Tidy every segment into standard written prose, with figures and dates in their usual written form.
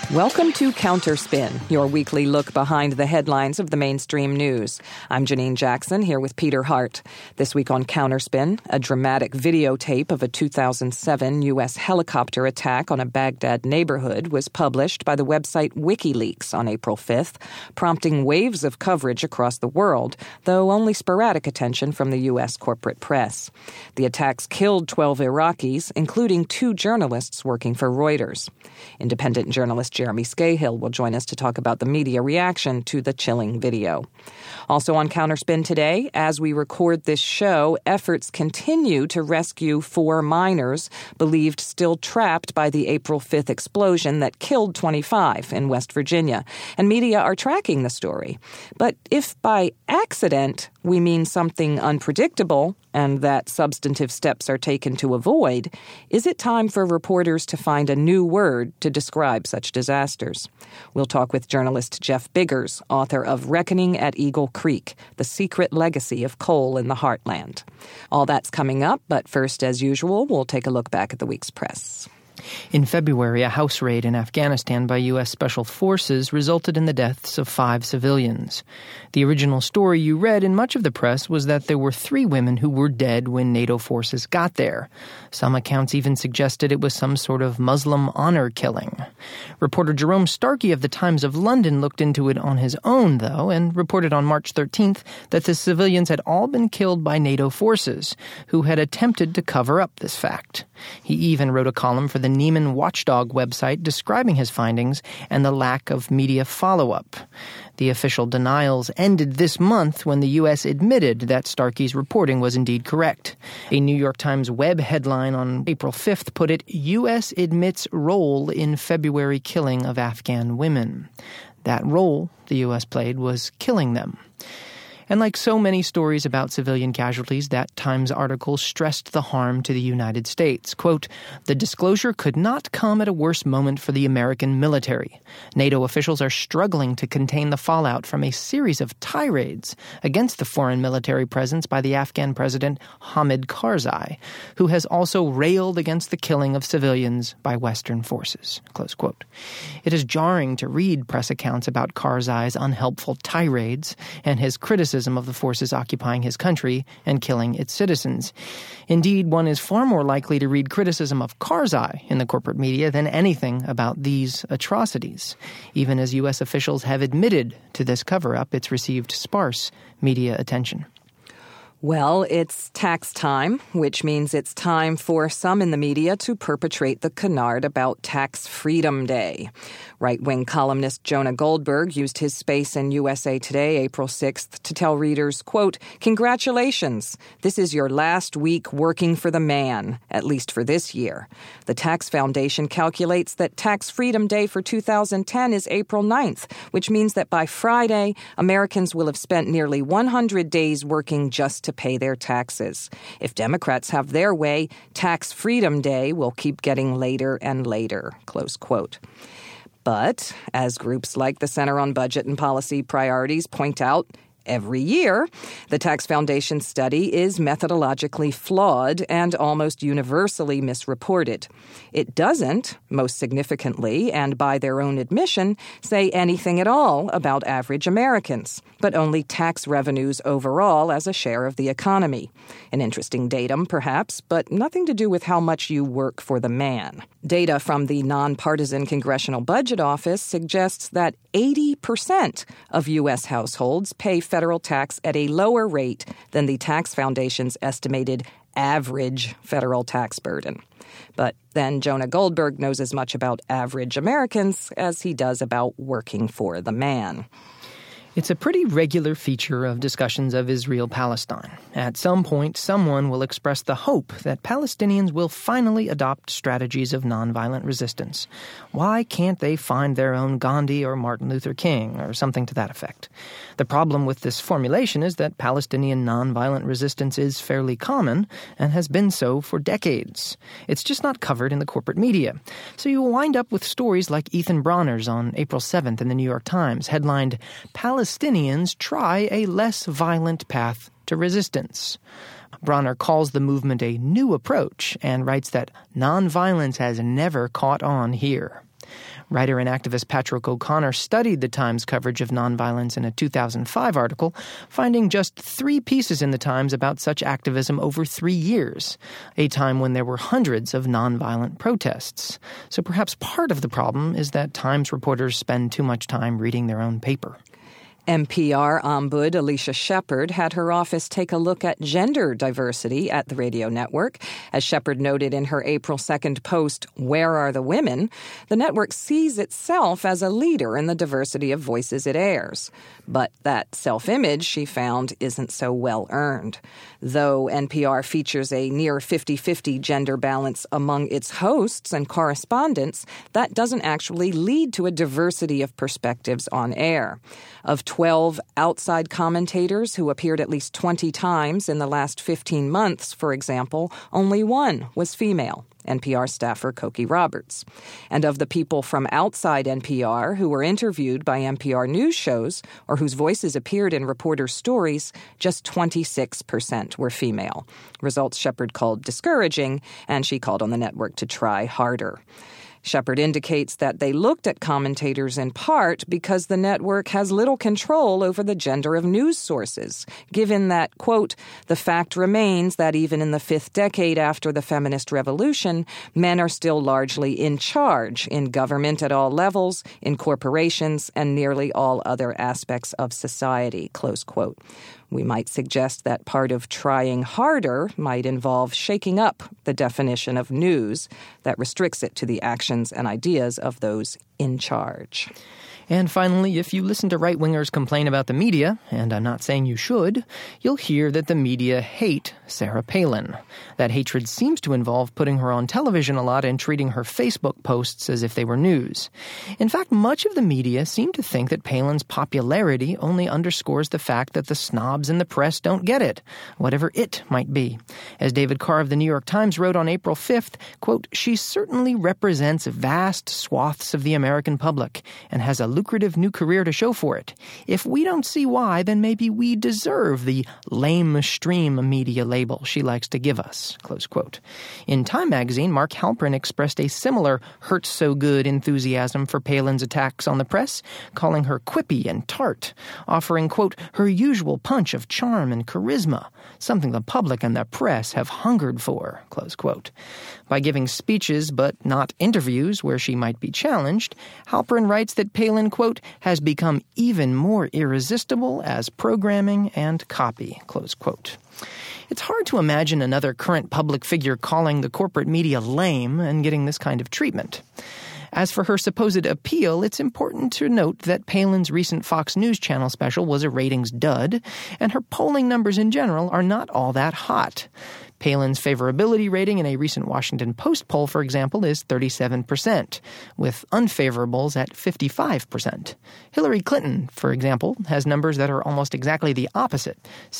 Welcome to Counterspin, your weekly look behind the headlines of the mainstream news. I'm Janine Jackson, here with Peter Hart. This week on Counterspin, a dramatic videotape of a 2007 U.S. helicopter attack on a Baghdad neighborhood was published by the website WikiLeaks on April 5th, prompting waves of coverage across the world, though only sporadic attention from the U.S. corporate press. The attacks killed 12 Iraqis, including 2 journalists working for Reuters. Independent journalist Jeremy Scahill will join us to talk about the media reaction to the chilling video. Also on Counterspin today, as we record this show, efforts continue to rescue 4 miners believed still trapped by the April 5th explosion that killed 25 in West Virginia, and media are tracking the story. But if by accident we mean something unpredictable and that substantive steps are taken to avoid, is it time for reporters to find a new word to describe such disasters? We'll talk with journalist Jeff Biggers, author of Reckoning at Eagle Creek, The Secret Legacy of Coal in the Heartland. All that's coming up, but first, as usual, we'll take a look back at the week's press. In February, a house raid in Afghanistan by U.S. Special Forces resulted in the deaths of 5 civilians. The original story you read in much of the press was that there were 3 women who were dead when NATO forces got there. Some accounts even suggested it was some sort of Muslim honor killing. Reporter Jerome Starkey of the Times of London looked into it on his own, though, and reported on March 13th that the civilians had all been killed by NATO forces, who had attempted to cover up this fact. He even wrote a column for the Neiman Watchdog website describing his findings and the lack of media follow-up. The official denials ended this month when the U.S. admitted that Starkey's reporting was indeed correct. A New York Times web headline on April 5th put it, "U.S. admits role in February killing of Afghan women." That role the U.S. played was killing them. And like so many stories about civilian casualties, that Times article stressed the harm to the United States. Quote, "The disclosure could not come at a worse moment for the American military. NATO officials are struggling to contain the fallout from a series of tirades against the foreign military presence by the Afghan president Hamid Karzai, who has also railed against the killing of civilians by Western forces." Close quote. It is jarring to read press accounts about Karzai's unhelpful tirades and his criticism of the forces occupying his country and killing its citizens. Indeed, one is far more likely to read criticism of Karzai in the corporate media than anything about these atrocities. Even as U.S. officials have admitted to this cover-up, it's received sparse media attention. Well, it's tax time, which means it's time for some in the media to perpetrate the canard about Tax Freedom Day. Right-wing columnist Jonah Goldberg used his space in USA Today April 6th to tell readers, quote, "Congratulations, this is your last week working for the man, at least for this year. The Tax Foundation calculates that Tax Freedom Day for 2010 is April 9th, which means that by Friday, Americans will have spent nearly 100 days working just to pay their taxes. If Democrats have their way, Tax Freedom Day will keep getting later and later," close quote. But, as groups like the Center on Budget and Policy Priorities point out, every year, the Tax Foundation study is methodologically flawed and almost universally misreported. It doesn't, most significantly, and by their own admission, say anything at all about average Americans, but only tax revenues overall as a share of the economy. An interesting datum, perhaps, but nothing to do with how much you work for the man. Data from the nonpartisan Congressional Budget Office suggests that 80% of U.S. households pay federal tax at a lower rate than the Tax Foundation's estimated average federal tax burden. But then Jonah Goldberg knows as much about average Americans as he does about working for the man. It's a pretty regular feature of discussions of Israel-Palestine. At some point, someone will express the hope that Palestinians will finally adopt strategies of nonviolent resistance. Why can't they find their own Gandhi or Martin Luther King or something to that effect? The problem with this formulation is that Palestinian nonviolent resistance is fairly common and has been so for decades. It's just not covered in the corporate media. So you will wind up with stories like Ethan Bronner's on April 7th in the New York Times, headlined, "Palestinians try a less violent path to resistance." Bronner calls the movement a new approach and writes that nonviolence has never caught on here. Writer and activist Patrick O'Connor studied the Times coverage of nonviolence in a 2005 article, finding just 3 pieces in the Times about such activism over 3 years, a time when there were hundreds of nonviolent protests. So perhaps part of the problem is that Times reporters spend too much time reading their own paper. NPR ombud Alicia Shepard had her office take a look at gender diversity at the radio network. As Shepard noted in her April 2nd post, "Where are the women?" the network sees itself as a leader in the diversity of voices it airs. But that self-image, she found, isn't so well earned. Though NPR features a near 50-50 gender balance among its hosts and correspondents, that doesn't actually lead to a diversity of perspectives on air. Of 12 outside commentators who appeared at least 20 times in the last 15 months, for example, only 1 was female, NPR staffer Cokie Roberts. And of the people from outside NPR who were interviewed by NPR news shows or whose voices appeared in reporters' stories, just 26% were female. Results Shepard called discouraging, and she called on the network to try harder. Shepard indicates that they looked at commentators in part because the network has little control over the gender of news sources, given that, quote, "the fact remains that even in the 5th decade after the feminist revolution, men are still largely in charge in government at all levels, in corporations, and nearly all other aspects of society," close quote. We might suggest that part of trying harder might involve shaking up the definition of news that restricts it to the actions and ideas of those in charge. And finally, if you listen to right-wingers complain about the media, and I'm not saying you should, you'll hear that the media hate Sarah Palin. That hatred seems to involve putting her on television a lot and treating her Facebook posts as if they were news. In fact, much of the media seem to think that Palin's popularity only underscores the fact that the snobs in the press don't get it, whatever it might be. As David Carr of the New York Times wrote on April 5th, quote, "She certainly represents vast swaths of the American public and has a lucrative new career to show for it. If we don't see why, then maybe we deserve the lamestream media label she likes to give us," close quote. In Time magazine, Mark Halperin expressed a similar hurt-so-good enthusiasm for Palin's attacks on the press, calling her quippy and tart, offering, quote, "her usual punch of charm and charisma, something the public and the press have hungered for," close quote. By giving speeches but not interviews where she might be challenged, Halperin writes that Palin, quote, "has become even more irresistible as programming and copy," close quote. It's hard to imagine another current public figure calling the corporate media lame and getting this kind of treatment. As for her supposed appeal, it's important to note that Palin's recent Fox News Channel special was a ratings dud, and her polling numbers in general are not all that hot. Palin's favorability rating in a recent Washington Post poll, for example, is 37%, with unfavorables at 55%. Hillary Clinton, for example, has numbers that are almost exactly the opposite,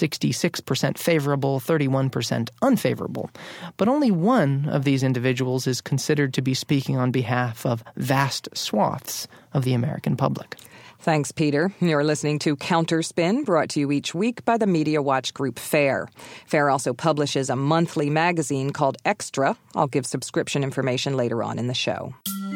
66% favorable, 31% unfavorable. But only one of these individuals is considered to be speaking on behalf of vast swaths of the American public. Thanks, Peter. You're listening to Counterspin, brought to you each week by the Media Watch Group FAIR. FAIR also publishes a monthly magazine called Extra. I'll give subscription information later on in the show.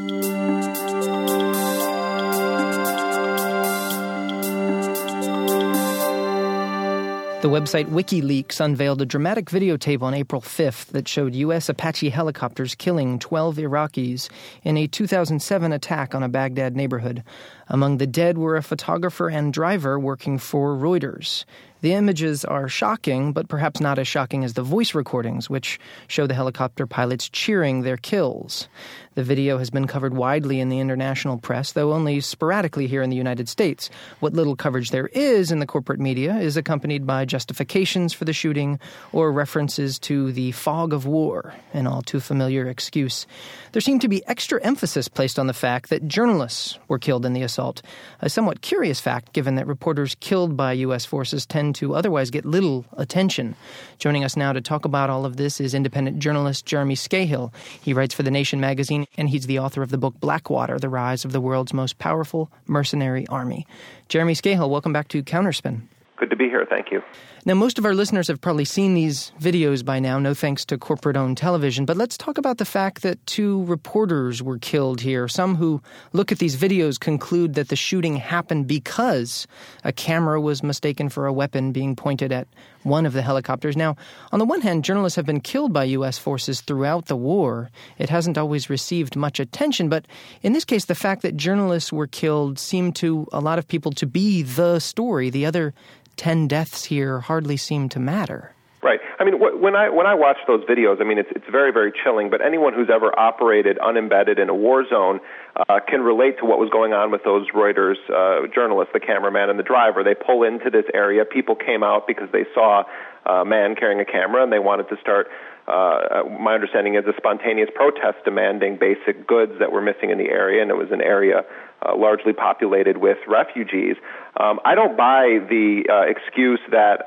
The website WikiLeaks unveiled a dramatic videotape on April 5th that showed U.S. Apache helicopters killing 12 Iraqis in a 2007 attack on a Baghdad neighborhood. Among the dead were a photographer and driver working for Reuters. The images are shocking, but perhaps not as shocking as the voice recordings, which show the helicopter pilots cheering their kills. The video has been covered widely in the international press, though only sporadically here in the United States. What little coverage there is in the corporate media is accompanied by justifications for the shooting or references to the fog of war, an all too familiar excuse. There seemed to be extra emphasis placed on the fact that journalists were killed in the assault, a somewhat curious fact given that reporters killed by U.S. forces tend to otherwise get little attention. Joining us now to talk about all of this is independent journalist Jeremy Scahill. He writes for The Nation magazine, and he's the author of the book Blackwater, The Rise of the World's Most Powerful Mercenary Army. Jeremy Scahill, welcome back to Counterspin. Good to be here. Thank you. Now, most of our listeners have probably seen these videos by now, no thanks to corporate-owned television. But let's talk about the fact that 2 reporters were killed here. Some who look at these videos conclude that the shooting happened because a camera was mistaken for a weapon being pointed at one of the helicopters. Now, on the one hand, journalists have been killed by U.S. forces throughout the war. It hasn't always received much attention. But in this case, the fact that journalists were killed seemed to a lot of people to be the story. The other 10 deaths here hardly seem to matter. Right. I mean, when I watch those videos, I mean, it's very, very chilling, but anyone who's ever operated unembedded in a war zone can relate to what was going on with those Reuters journalists, the cameraman and the driver. They pull into this area. People came out because they saw a man carrying a camera, and they wanted to start, my understanding is, a spontaneous protest demanding basic goods that were missing in the area, and it was an area largely populated with refugees. I don't buy the excuse that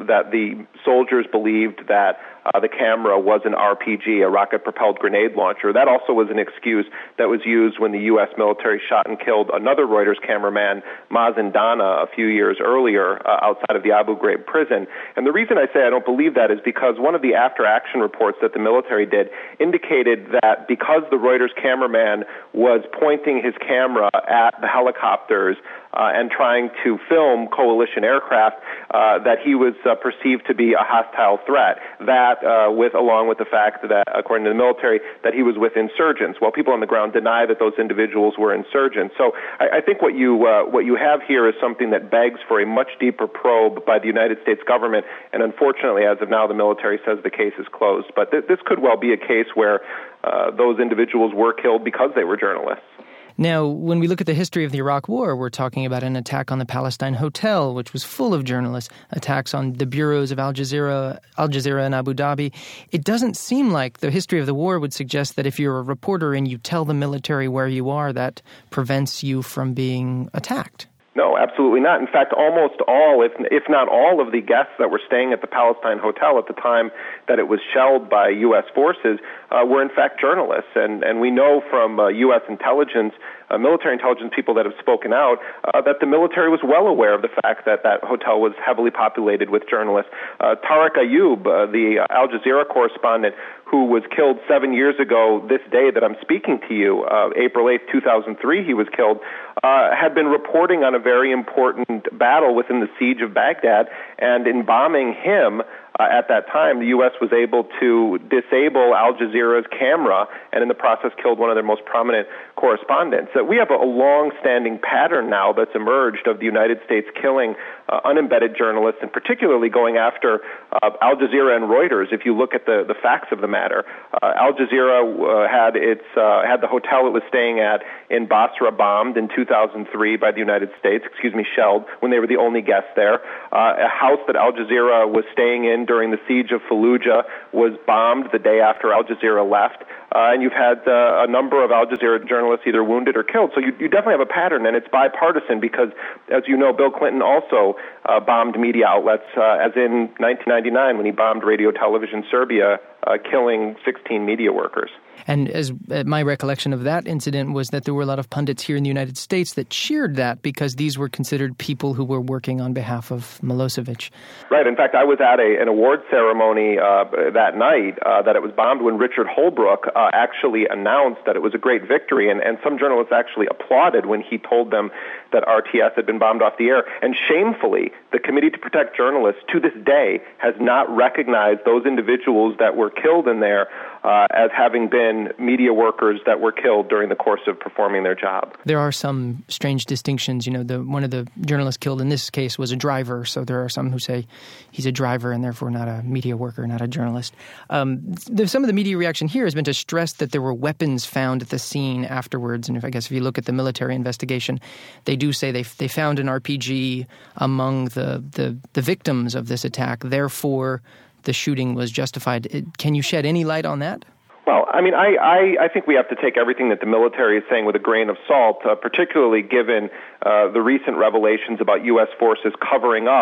the soldiers believed that the camera was an RPG, a rocket-propelled grenade launcher. That also was an excuse that was used when the U.S. military shot and killed another Reuters cameraman, Mazen Dana, a few years earlier outside of the Abu Ghraib prison. And the reason I say I don't believe that is because one of the after-action reports that the military did indicated that because the Reuters cameraman was pointing his camera at the helicopters and trying to film coalition aircraft, that he was perceived to be a hostile threat. That, along with the fact that, according to the military, that he was with insurgents. Well, people on the ground deny that those individuals were insurgents. So I think what you have here is something that begs for a much deeper probe by the United States government. And unfortunately, as of now, the military says the case is closed. But this could well be a case where those individuals were killed because they were journalists. Now, when we look at the history of the Iraq War, we're talking about an attack on the Palestine Hotel, which was full of journalists, attacks on the bureaus of Al Jazeera and Abu Dhabi. It doesn't seem like the history of the war would suggest that if you're a reporter and you tell the military where you are, that prevents you from being attacked. No, absolutely not. In fact, almost all, if not all of the guests that were staying at the Palestine Hotel at the time that it was shelled by U.S. forces were in fact journalists. And we know from U.S. intelligence, military intelligence people that have spoken out, that the military was well aware of the fact that that hotel was heavily populated with journalists. Tariq Ayoub, the Al Jazeera correspondent who was killed 7 years ago this day that I'm speaking to you, April 8th, 2003, he was killed, had been reporting on a very important battle within the siege of Baghdad, and in bombing him, at that time, the U.S. was able to disable Al Jazeera's camera and in the process killed one of their most prominent correspondents. We have a long-standing pattern now that's emerged of the United States killing unembedded journalists and particularly going after Al Jazeera and Reuters. If you look at the facts of the matter, Al Jazeera had the hotel it was staying at in Basra bombed in 2003 by the United States, shelled when they were the only guests there. A house that Al Jazeera was staying in during the siege of Fallujah was bombed the day after Al Jazeera left. And you've had a number of Al Jazeera journalists either wounded or killed. So you definitely have a pattern, and it's bipartisan because, as you know, Bill Clinton also bombed media outlets, as in 1999 when he bombed Radio Television Serbia, killing 16 media workers. And as my recollection of that incident was that there were a lot of pundits here in the United States that cheered that because these were considered people who were working on behalf of Milosevic. Right. In fact, I was at an award ceremony that night that it was bombed when Richard Holbrooke actually announced that it was a great victory, and some journalists actually applauded when he told them that RTS had been bombed off the air. And shamefully, the Committee to Protect Journalists to this day has not recognized those individuals that were killed in there as having been media workers that were killed during the course of performing their job. There are some strange distinctions. You know, one of the journalists killed in this case was a driver, so there are some who say he's a driver and therefore not a media worker, not a journalist. Some of the media reaction here has been to stress that there were weapons found at the scene afterwards, and if you look at the military investigation, they do say they found an RPG among the victims of this attack. Therefore, the shooting was justified. Can you shed any light on that? Well, I mean, I think we have to take everything that the military is saying with a grain of salt, particularly given the recent revelations about U.S. forces covering up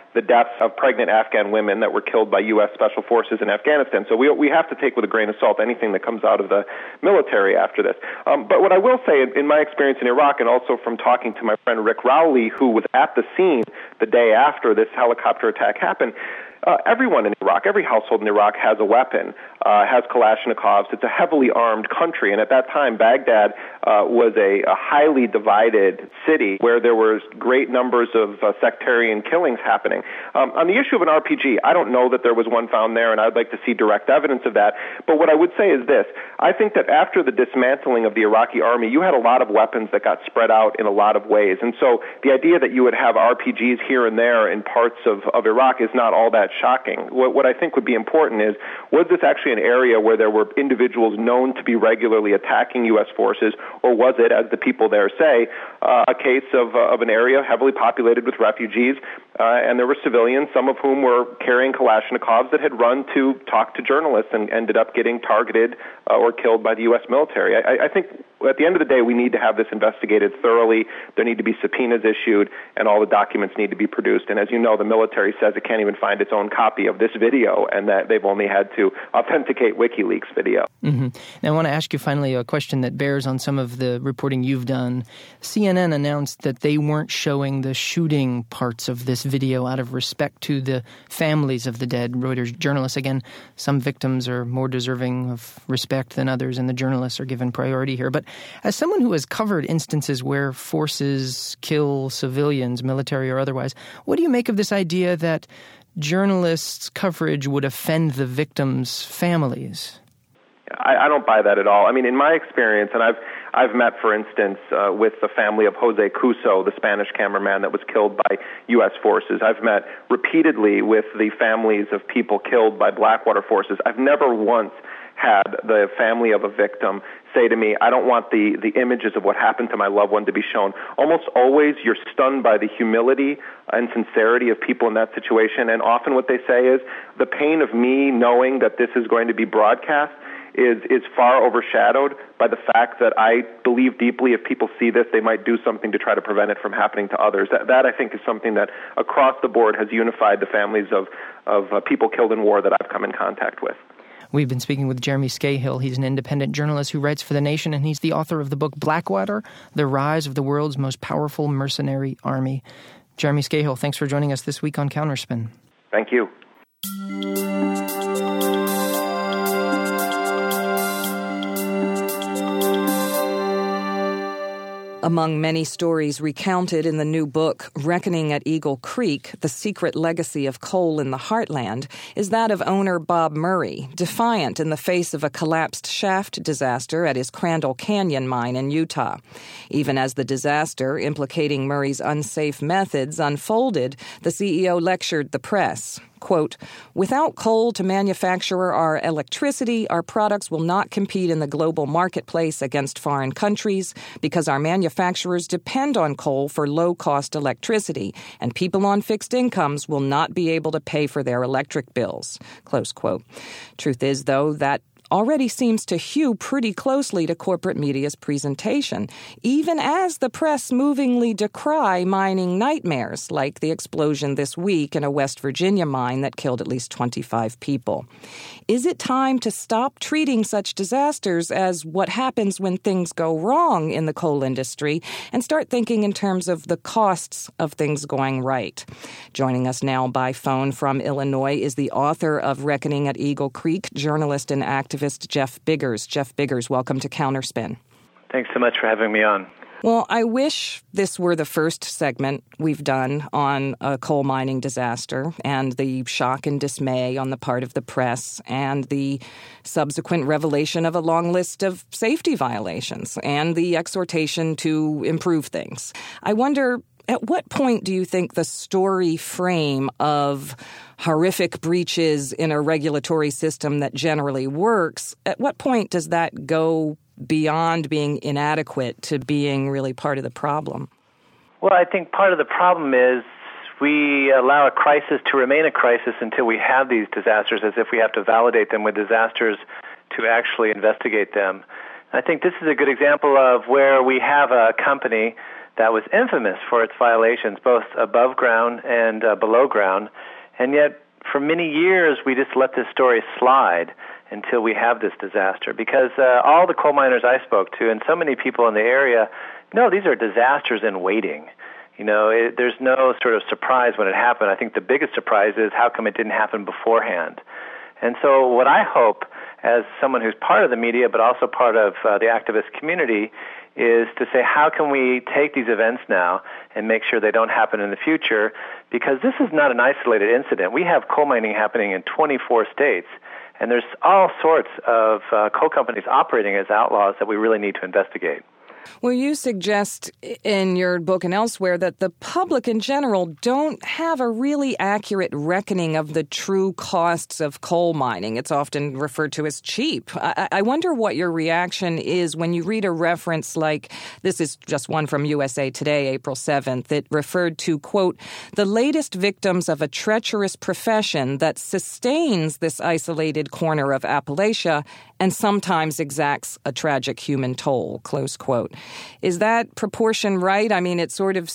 the deaths of pregnant Afghan women that were killed by U.S. Special Forces in Afghanistan. So we have to take with a grain of salt anything that comes out of the military after this. But what I will say, in my experience in Iraq, and also from talking to my friend Rick Rowley, who was at the scene the day after this helicopter attack happened, everyone in Iraq, every household in Iraq has a weapon, has Kalashnikovs. It's a heavily armed country. And at that time, Baghdad was a highly divided city where there were great numbers of sectarian killings happening. On the issue of an RPG, I don't know that there was one found there, and I'd like to see direct evidence of that. But what I would say is this. I think that after the dismantling of the Iraqi army, you had a lot of weapons that got spread out in a lot of ways. And so the idea that you would have RPGs here and there in parts of Iraq is not all that shocking. What I think would be important is, was this actually an area where there were individuals known to be regularly attacking U.S. forces, or was it, as the people there say, a case of an area heavily populated with refugees, and there were civilians, some of whom were carrying Kalashnikovs, that had run to talk to journalists and ended up getting targeted or killed by the U.S. military. I think at the end of the day, we need to have this investigated thoroughly. There need to be subpoenas issued, and all the documents need to be produced. And as you know, the military says it can't even find its own copy of this video, and that they've only had to authenticate WikiLeaks video. Mm-hmm. Now, I want to ask you finally a question that bears on some of the reporting you've done. CNN announced that they weren't showing the shooting parts of this video out of respect to the families of the dead Reuters journalists. Again, some victims are more deserving of respect than others, and the journalists are given priority here. But as someone who has covered instances where forces kill civilians, military or otherwise, what do you make of this idea that journalists' coverage would offend the victims' families? I don't buy that at all. I mean, in my experience, and I've met, for instance, with the family of Jose Cuso, the Spanish cameraman that was killed by U.S. forces. I've met repeatedly with the families of people killed by Blackwater forces. I've never once had the family of a victim say to me, I don't want the images of what happened to my loved one to be shown. Almost always you're stunned by the humility and sincerity of people in that situation, and often what they say is, the pain of me knowing that this is going to be broadcast is far overshadowed by the fact that I believe deeply if people see this, they might do something to try to prevent it from happening to others. That I think is something that across the board has unified the families of people killed in war that I've come in contact with. We've been speaking with Jeremy Scahill. He's an independent journalist who writes for The Nation, and he's the author of the book Blackwater, The Rise of the World's Most Powerful Mercenary Army. Jeremy Scahill, thanks for joining us this week on Counterspin. Thank you. Among many stories recounted in the new book, Reckoning at Eagle Creek, The Secret Legacy of Coal in the Heartland, is that of owner Bob Murray, defiant in the face of a collapsed shaft disaster at his Crandall Canyon mine in Utah. Even as the disaster, implicating Murray's unsafe methods, unfolded, the CEO lectured the press. Quote, without coal to manufacture our electricity, our products will not compete in the global marketplace against foreign countries because our manufacturers depend on coal for low-cost electricity, and people on fixed incomes will not be able to pay for their electric bills. Close quote. Truth is, though, that already seems to hew pretty closely to corporate media's presentation, even as the press movingly decry mining nightmares, like the explosion this week in a West Virginia mine that killed at least 25 people. Is it time to stop treating such disasters as what happens when things go wrong in the coal industry and start thinking in terms of the costs of things going right? Joining us now by phone from Illinois is the author of Reckoning at Eagle Creek, journalist and activist Jeff Biggers. Jeff Biggers, welcome to Counterspin. Thanks so much for having me on. Well, I wish this were the first segment we've done on a coal mining disaster and the shock and dismay on the part of the press and the subsequent revelation of a long list of safety violations and the exhortation to improve things. I wonder, at what point do you think the story frame of horrific breaches in a regulatory system that generally works, at what point does that go beyond being inadequate to being really part of the problem? Well, I think part of the problem is we allow a crisis to remain a crisis until we have these disasters, as if we have to validate them with disasters to actually investigate them. I think this is a good example of where we have a company that was infamous for its violations, both above ground and below ground. And yet, for many years, we just let this story slide until we have this disaster. Because all the coal miners I spoke to, and so many people in the area, no, these are disasters in waiting. There's no sort of surprise when it happened. I think the biggest surprise is how come it didn't happen beforehand. And so what I hope, as someone who's part of the media but also part of the activist community, is to say how can we take these events now and make sure they don't happen in the future, because this is not an isolated incident. We have coal mining happening in 24 states, and there's all sorts of coal companies operating as outlaws that we really need to investigate. Well, you suggest in your book and elsewhere that the public in general don't have a really accurate reckoning of the true costs of coal mining. It's often referred to as cheap. I wonder what your reaction is when you read a reference like, this is just one from USA Today, April 7th, it referred to, quote, the latest victims of a treacherous profession that sustains this isolated corner of Appalachia and sometimes exacts a tragic human toll, close quote. Is that proportion right? I mean,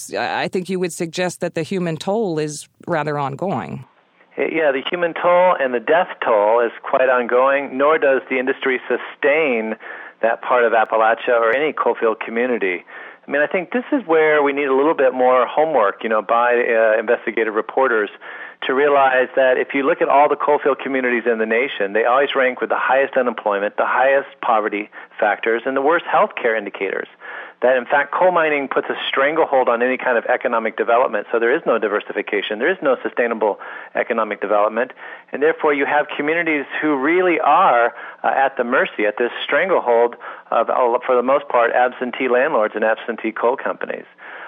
I think you would suggest that the human toll is rather ongoing. Yeah, the human toll and the death toll is quite ongoing, nor does the industry sustain that part of Appalachia or any coalfield community. I mean, I think this is where we need a little bit more homework, by investigative reporters to realize that if you look at all the coalfield communities in the nation, they always rank with the highest unemployment, the highest poverty factors, and the worst health care indicators. That, in fact, coal mining puts a stranglehold on any kind of economic development, so there is no diversification, there is no sustainable economic development, and therefore you have communities who really are at the mercy, at this stranglehold of, for the most part, absentee landlords and absentee coal companies.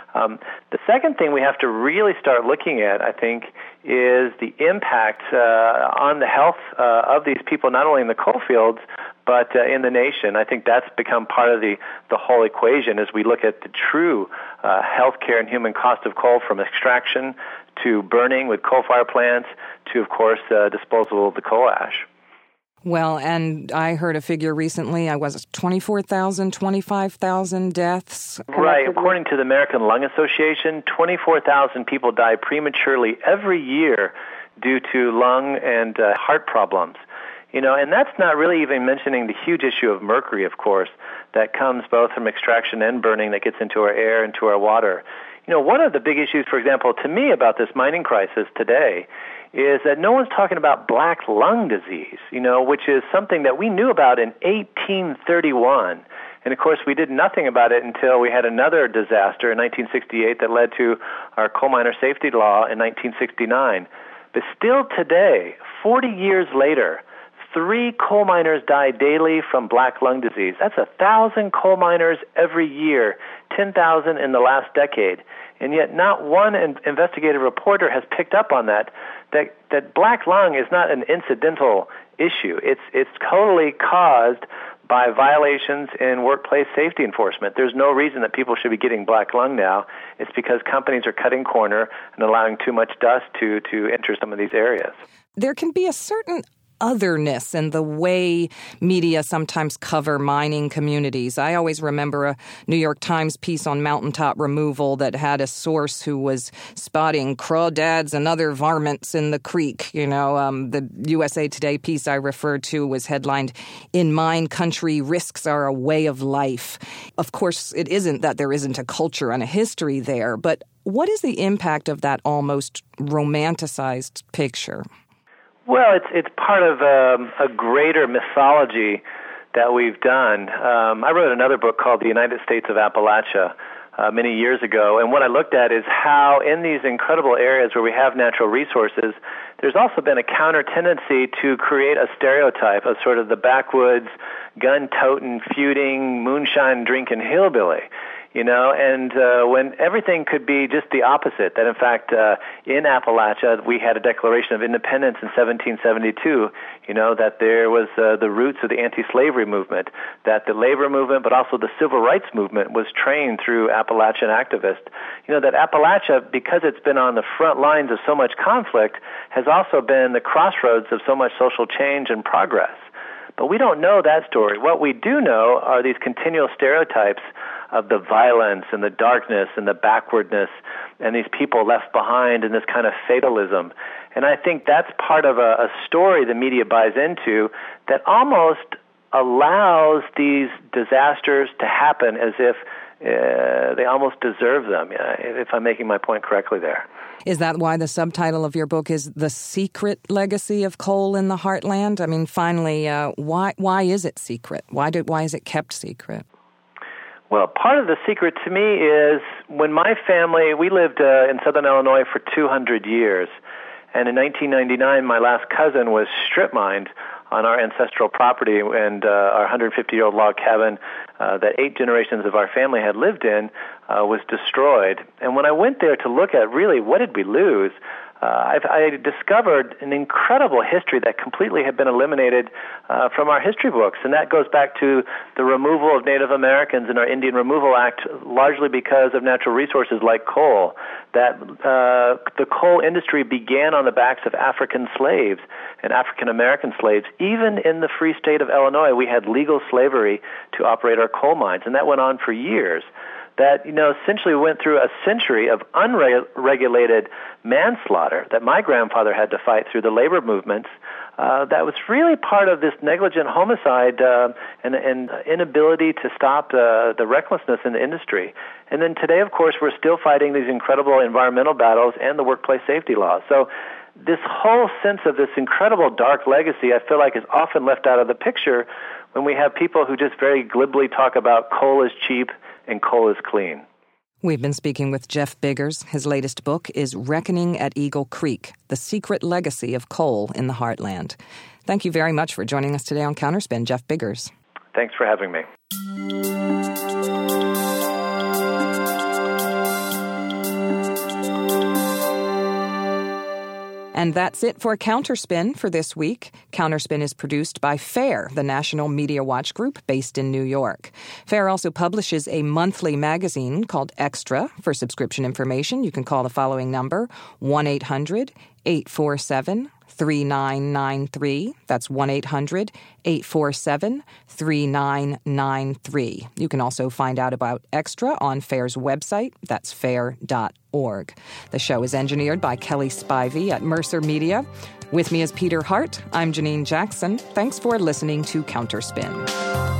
The second thing we have to really start looking at, I think, is the impact on the health of these people, not only in the coal fields, but in the nation. I think that's become part of the whole equation as we look at the true health care and human cost of coal, from extraction to burning with coal-fired plants to, of course, disposal of the coal ash. Well, and I heard a figure recently, 24,000, 25,000 deaths. Right. According to the American Lung Association, 24,000 people die prematurely every year due to lung and heart problems. And that's not really even mentioning the huge issue of mercury, of course, that comes both from extraction and burning that gets into our air, into our water. One of the big issues, for example, to me about this mining crisis today is that no one's talking about black lung disease, which is something that we knew about in 1831. And, of course, we did nothing about it until we had another disaster in 1968 that led to our coal miner safety law in 1969. But still today, 40 years later, 3 coal miners die daily from black lung disease. That's 1,000 coal miners every year, 10,000 in the last decade. And yet not one investigative reporter has picked up on that black lung is not an incidental issue. It's totally caused by violations in workplace safety enforcement. There's no reason that people should be getting black lung now. It's because companies are cutting corner and allowing too much dust to enter some of these areas. There can be a certain otherness in the way media sometimes cover mining communities. I always remember a New York Times piece on mountaintop removal that had a source who was spotting crawdads and other varmints in the creek. The USA Today piece I referred to was headlined, "In Mine Country, Risks Are a Way of Life." Of course, it isn't that there isn't a culture and a history there, but what is the impact of that almost romanticized picture? Well, it's part of a greater mythology that we've done. I wrote another book called The United States of Appalachia many years ago, and what I looked at is how in these incredible areas where we have natural resources, there's also been a counter tendency to create a stereotype of sort of the backwoods, gun-toting, feuding, moonshine-drinking hillbilly. And when everything could be just the opposite, that in fact in Appalachia we had a Declaration of Independence in 1772, that there was the roots of the anti-slavery movement, that the labor movement but also the civil rights movement was trained through Appalachian activists. That Appalachia, because it's been on the front lines of so much conflict, has also been the crossroads of so much social change and progress. But we don't know that story. What we do know are these continual stereotypes of the violence and the darkness and the backwardness and these people left behind and this kind of fatalism. And I think that's part of a story the media buys into that almost allows these disasters to happen as if they almost deserve them, if I'm making my point correctly there. Is that why the subtitle of your book is The Secret Legacy of Coal in the Heartland? I mean, finally, why is it secret? Why is it kept secret? Well, part of the secret to me is when my family, we lived in southern Illinois for 200 years, and in 1999, my last cousin was strip mined on our ancestral property, and our 150-year-old log cabin that 8 generations of our family had lived in was destroyed. And when I went there to look at really what did we lose, I discovered an incredible history that completely had been eliminated from our history books, and that goes back to the removal of Native Americans in our Indian Removal Act, largely because of natural resources like coal. That the coal industry began on the backs of African slaves and African American slaves. Even in the free state of Illinois, we had legal slavery to operate our coal mines, and that went on for years. That, essentially went through a century of unregulated manslaughter that my grandfather had to fight through the labor movements. That was really part of this negligent homicide and inability to stop the recklessness in the industry. And then today, of course, we're still fighting these incredible environmental battles and the workplace safety laws. So this whole sense of this incredible dark legacy, I feel like, is often left out of the picture when we have people who just very glibly talk about coal is cheap and coal is clean. We've been speaking with Jeff Biggers. His latest book is Reckoning at Eagle Creek, The Secret Legacy of Coal in the Heartland. Thank you very much for joining us today on Counterspin, Jeff Biggers. Thanks for having me. And that's it for Counterspin for this week. Counterspin is produced by FAIR, the National Media Watch Group based in New York. FAIR also publishes a monthly magazine called Extra. For subscription information, you can call the following number, 1-800-847-3993. That's 1-800-847-3993. You can also find out about Extra on FAIR's website. That's fair.org. The show is engineered by Kelly Spivey at Mercer Media. With me is Peter Hart. I'm Janine Jackson. Thanks for listening to Counterspin.